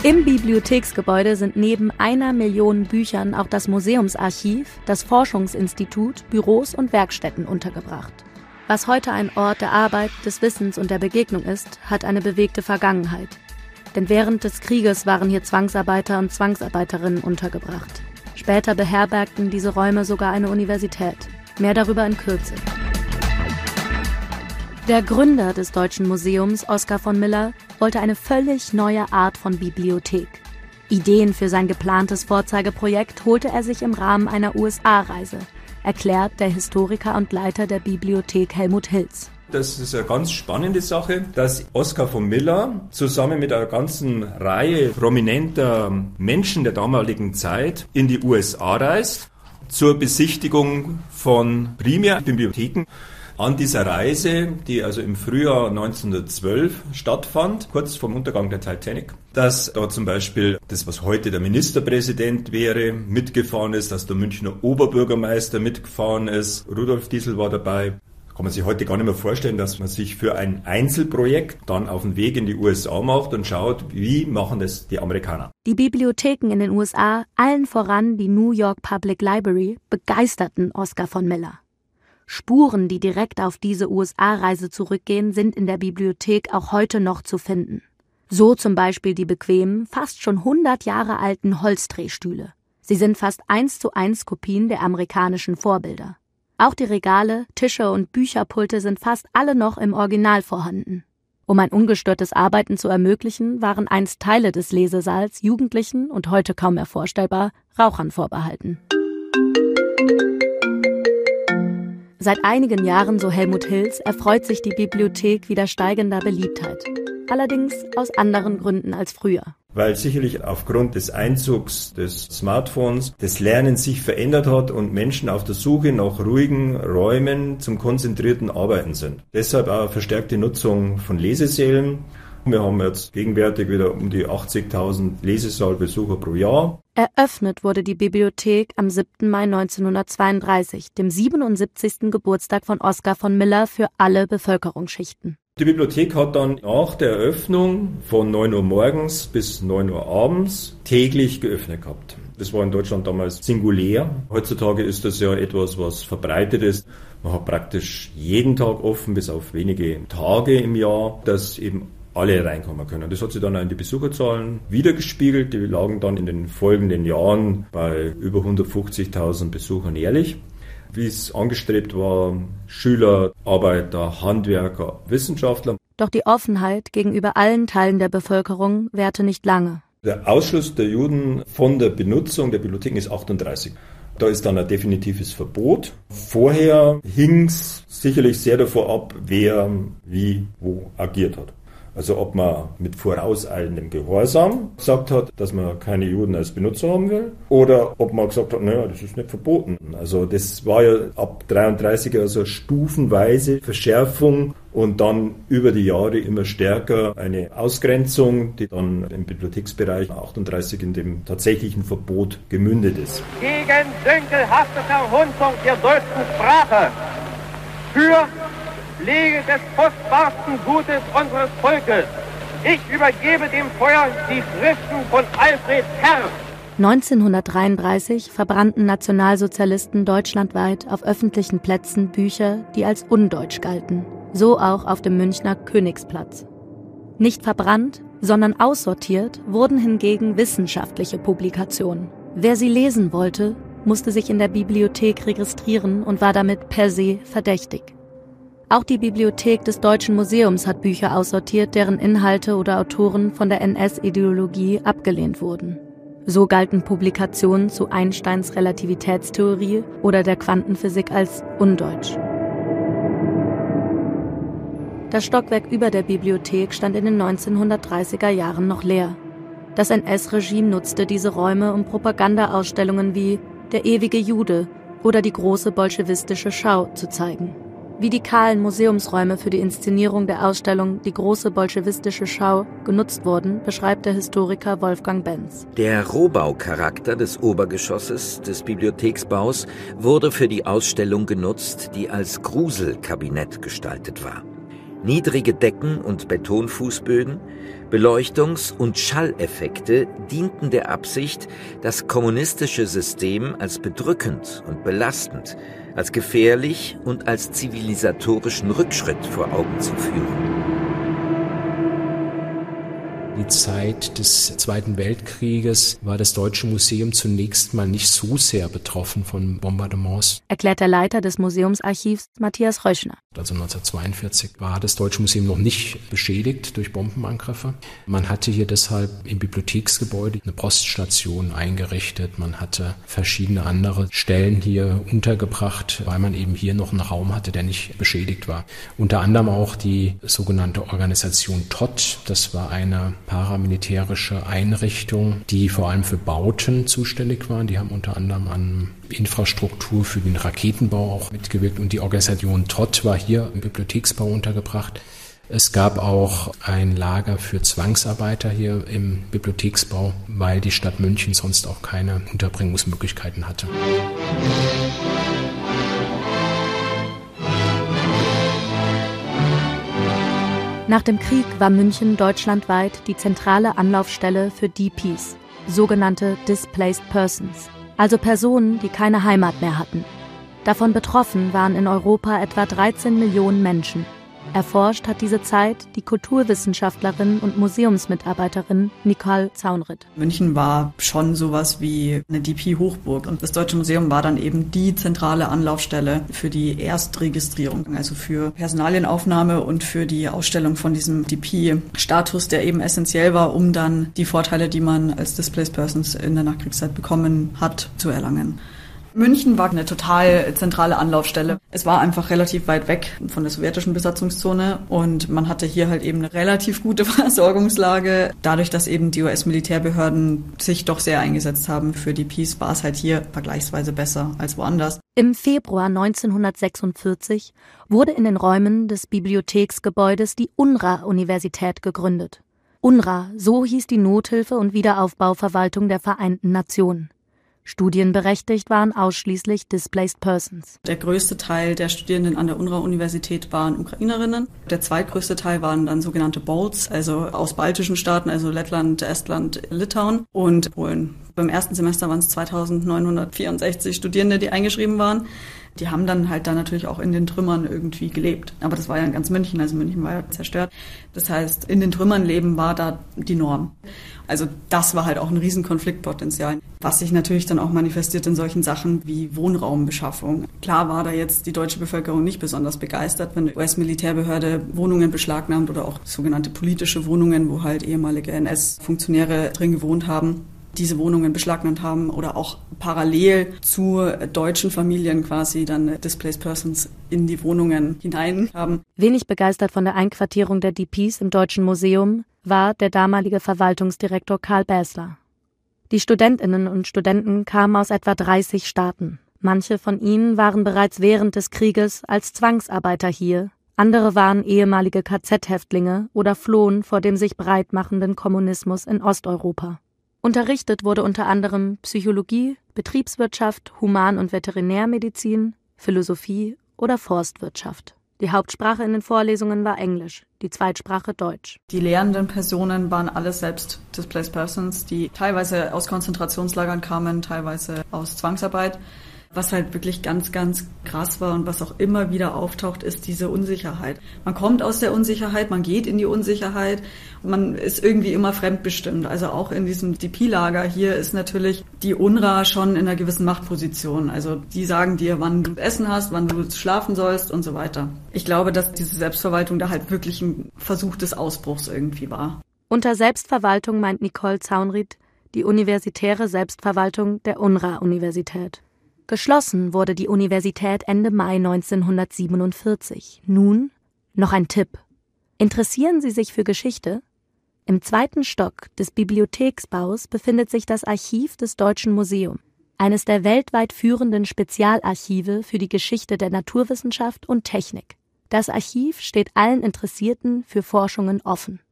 Im Bibliotheksgebäude sind neben 1 Million Büchern auch das Museumsarchiv, das Forschungsinstitut, Büros und Werkstätten untergebracht. Was heute ein Ort der Arbeit, des Wissens und der Begegnung ist, hat eine bewegte Vergangenheit. Denn während des Krieges waren hier Zwangsarbeiter und Zwangsarbeiterinnen untergebracht. Später beherbergten diese Räume sogar eine Universität. Mehr darüber in Kürze. Der Gründer des Deutschen Museums, Oskar von Miller, wollte eine völlig neue Art von Bibliothek. Ideen für sein geplantes Vorzeigeprojekt holte er sich im Rahmen einer USA-Reise, erklärt der Historiker und Leiter der Bibliothek Helmut Hilz. Das ist eine ganz spannende Sache, dass Oskar von Miller zusammen mit einer ganzen Reihe prominenter Menschen der damaligen Zeit in die USA reist, zur Besichtigung von primär Bibliotheken. An dieser Reise, die also im Frühjahr 1912 stattfand, kurz vor dem Untergang der Titanic, dass da zum Beispiel das, was heute der Ministerpräsident wäre, mitgefahren ist, dass der Münchner Oberbürgermeister mitgefahren ist, Rudolf Diesel war dabei. Kann man sich heute gar nicht mehr vorstellen, dass man sich für ein Einzelprojekt dann auf den Weg in die USA macht und schaut, wie machen das die Amerikaner. Die Bibliotheken in den USA, allen voran die New York Public Library, begeisterten Oskar von Miller. Spuren, die direkt auf diese USA-Reise zurückgehen, sind in der Bibliothek auch heute noch zu finden. So zum Beispiel die bequemen, fast schon 100 Jahre alten Holzdrehstühle. Sie sind fast 1:1 Kopien der amerikanischen Vorbilder. Auch die Regale, Tische und Bücherpulte sind fast alle noch im Original vorhanden. Um ein ungestörtes Arbeiten zu ermöglichen, waren einst Teile des Lesesaals Jugendlichen und heute kaum mehr vorstellbar Rauchern vorbehalten. Seit einigen Jahren, so Helmut Hilz, erfreut sich die Bibliothek wieder steigender Beliebtheit. Allerdings aus anderen Gründen als früher. Weil sicherlich aufgrund des Einzugs des Smartphones das Lernen sich verändert hat und Menschen auf der Suche nach ruhigen Räumen zum konzentrierten Arbeiten sind. Deshalb auch verstärkte Nutzung von Lesesälen. Wir haben jetzt gegenwärtig wieder um die 80.000 Lesesaalbesucher pro Jahr. Eröffnet wurde die Bibliothek am 7. Mai 1932, dem 77. Geburtstag von Oskar von Miller für alle Bevölkerungsschichten. Die Bibliothek hat dann nach der Eröffnung von 9 Uhr morgens bis 9 Uhr abends täglich geöffnet gehabt. Das war in Deutschland damals singulär. Heutzutage ist das ja etwas, was verbreitet ist. Man hat praktisch jeden Tag offen, bis auf wenige Tage im Jahr, dass eben alle reinkommen können. Das hat sich dann auch in die Besucherzahlen wiedergespiegelt. Die lagen dann in den folgenden Jahren bei über 150.000 Besuchern jährlich. Wie es angestrebt war, Schüler, Arbeiter, Handwerker, Wissenschaftler. Doch die Offenheit gegenüber allen Teilen der Bevölkerung währte nicht lange. Der Ausschluss der Juden von der Benutzung der Bibliotheken ist 38. Da ist dann ein definitives Verbot. Vorher hing es sicherlich sehr davon ab, wer wie wo agiert hat. Also ob man mit vorauseilendem Gehorsam gesagt hat, dass man keine Juden als Benutzer haben will, oder ob man gesagt hat, naja, das ist nicht verboten. Also das war ja ab 33 also stufenweise Verschärfung und dann über die Jahre immer stärker eine Ausgrenzung, die dann im Bibliotheksbereich 38 in dem tatsächlichen Verbot gemündet ist. Gegen dünkelhafte Verhunzung der deutschen Sprache, für Pflege des kostbarsten Gutes unseres Volkes. Ich übergebe dem Feuer die Schriften von Alfred Herr. 1933 verbrannten Nationalsozialisten deutschlandweit auf öffentlichen Plätzen Bücher, die als undeutsch galten. So auch auf dem Münchner Königsplatz. Nicht verbrannt, sondern aussortiert wurden hingegen wissenschaftliche Publikationen. Wer sie lesen wollte, musste sich in der Bibliothek registrieren und war damit per se verdächtig. Auch die Bibliothek des Deutschen Museums hat Bücher aussortiert, deren Inhalte oder Autoren von der NS-Ideologie abgelehnt wurden. So galten Publikationen zu Einsteins Relativitätstheorie oder der Quantenphysik als undeutsch. Das Stockwerk über der Bibliothek stand in den 1930er Jahren noch leer. Das NS-Regime nutzte diese Räume, um Propagandaausstellungen wie Der ewige Jude oder die große bolschewistische Schau zu zeigen. Wie die kahlen Museumsräume für die Inszenierung der Ausstellung Die große bolschewistische Schau genutzt wurden, beschreibt der Historiker Wolfgang Benz. Der Rohbaucharakter des Obergeschosses des Bibliotheksbaus wurde für die Ausstellung genutzt, die als Gruselkabinett gestaltet war. Niedrige Decken und Betonfußböden, Beleuchtungs- und Schalleffekte dienten der Absicht, das kommunistische System als bedrückend und belastend, als gefährlich und als zivilisatorischen Rückschritt vor Augen zu führen. Die Zeit des Zweiten Weltkrieges war das Deutsche Museum zunächst mal nicht so sehr betroffen von Bombardements. Erklärt der Leiter des Museumsarchivs Matthias Röschner. Also 1942 war das Deutsche Museum noch nicht beschädigt durch Bombenangriffe. Man hatte hier deshalb im Bibliotheksgebäude eine Poststation eingerichtet. Man hatte verschiedene andere Stellen hier untergebracht, weil man eben hier noch einen Raum hatte, der nicht beschädigt war. Unter anderem auch die sogenannte Organisation Todt. Das war eine paramilitärische Einrichtung, die vor allem für Bauten zuständig waren. Die haben unter anderem an Infrastruktur für den Raketenbau auch mitgewirkt und die Organisation Todt war hier im Bibliotheksbau untergebracht. Es gab auch ein Lager für Zwangsarbeiter hier im Bibliotheksbau, weil die Stadt München sonst auch keine Unterbringungsmöglichkeiten hatte. Nach dem Krieg war München deutschlandweit die zentrale Anlaufstelle für DPs, sogenannte Displaced Persons, also Personen, die keine Heimat mehr hatten. Davon betroffen waren in Europa etwa 13 Millionen Menschen. Erforscht hat diese Zeit die Kulturwissenschaftlerin und Museumsmitarbeiterin Nicole Zaunritt. München war schon sowas wie eine DP-Hochburg und das Deutsche Museum war dann eben die zentrale Anlaufstelle für die Erstregistrierung, also für Personalienaufnahme und für die Ausstellung von diesem DP-Status, der eben essentiell war, um dann die Vorteile, die man als Displaced Persons in der Nachkriegszeit bekommen hat, zu erlangen. München war eine total zentrale Anlaufstelle. Es war einfach relativ weit weg von der sowjetischen Besatzungszone und man hatte hier halt eben eine relativ gute Versorgungslage. Dadurch, dass eben die US-Militärbehörden sich doch sehr eingesetzt haben für die Peace, war es halt hier vergleichsweise besser als woanders. Im Februar 1946 wurde in den Räumen des Bibliotheksgebäudes die UNRWA-Universität gegründet. UNRWA, so hieß die Nothilfe- und Wiederaufbauverwaltung der Vereinten Nationen. Studienberechtigt waren ausschließlich Displaced Persons. Der größte Teil der Studierenden an der UNRWA-Universität waren Ukrainerinnen. Der zweitgrößte Teil waren dann sogenannte BALTs, also aus baltischen Staaten, also Lettland, Estland, Litauen und Polen. Beim ersten Semester waren es 2964 Studierende, die eingeschrieben waren. Die haben dann halt da natürlich auch in den Trümmern irgendwie gelebt. Aber das war ja in ganz München, also München war ja zerstört. Das heißt, in den Trümmern leben war da die Norm. Also das war halt auch ein Riesenkonfliktpotenzial, was sich natürlich dann auch manifestiert in solchen Sachen wie Wohnraumbeschaffung. Klar war da jetzt die deutsche Bevölkerung nicht besonders begeistert, wenn die US-Militärbehörde Wohnungen beschlagnahmt oder auch sogenannte politische Wohnungen, wo halt ehemalige NS-Funktionäre drin gewohnt haben, diese Wohnungen beschlagnahmt haben oder auch parallel zu deutschen Familien quasi dann Displaced Persons in die Wohnungen hinein haben. Wenig begeistert von der Einquartierung der DPs im Deutschen Museum war der damalige Verwaltungsdirektor Karl Bäßler. Die Studentinnen und Studenten kamen aus etwa 30 Staaten. Manche von ihnen waren bereits während des Krieges als Zwangsarbeiter hier, andere waren ehemalige KZ-Häftlinge oder flohen vor dem sich breitmachenden Kommunismus in Osteuropa. Unterrichtet wurde unter anderem Psychologie, Betriebswirtschaft, Human- und Veterinärmedizin, Philosophie oder Forstwirtschaft. Die Hauptsprache in den Vorlesungen war Englisch, die Zweitsprache Deutsch. Die lehrenden Personen waren alles selbst Displaced Persons, die teilweise aus Konzentrationslagern kamen, teilweise aus Zwangsarbeit. Was halt wirklich ganz, ganz krass war und was auch immer wieder auftaucht, ist diese Unsicherheit. Man kommt aus der Unsicherheit, man geht in die Unsicherheit, man ist irgendwie immer fremdbestimmt. Also auch in diesem DP-Lager hier ist natürlich die UNRWA schon in einer gewissen Machtposition. Also die sagen dir, wann du Essen hast, wann du schlafen sollst und so weiter. Ich glaube, dass diese Selbstverwaltung da halt wirklich ein Versuch des Ausbruchs irgendwie war. Unter Selbstverwaltung meint Nicole Zaunritt die universitäre Selbstverwaltung der UNRWA-Universität. Geschlossen wurde die Universität Ende Mai 1947. Nun noch ein Tipp. Interessieren Sie sich für Geschichte? Im 2. Stock des Bibliotheksbaus befindet sich das Archiv des Deutschen Museums, eines der weltweit führenden Spezialarchive für die Geschichte der Naturwissenschaft und Technik. Das Archiv steht allen Interessierten für Forschungen offen.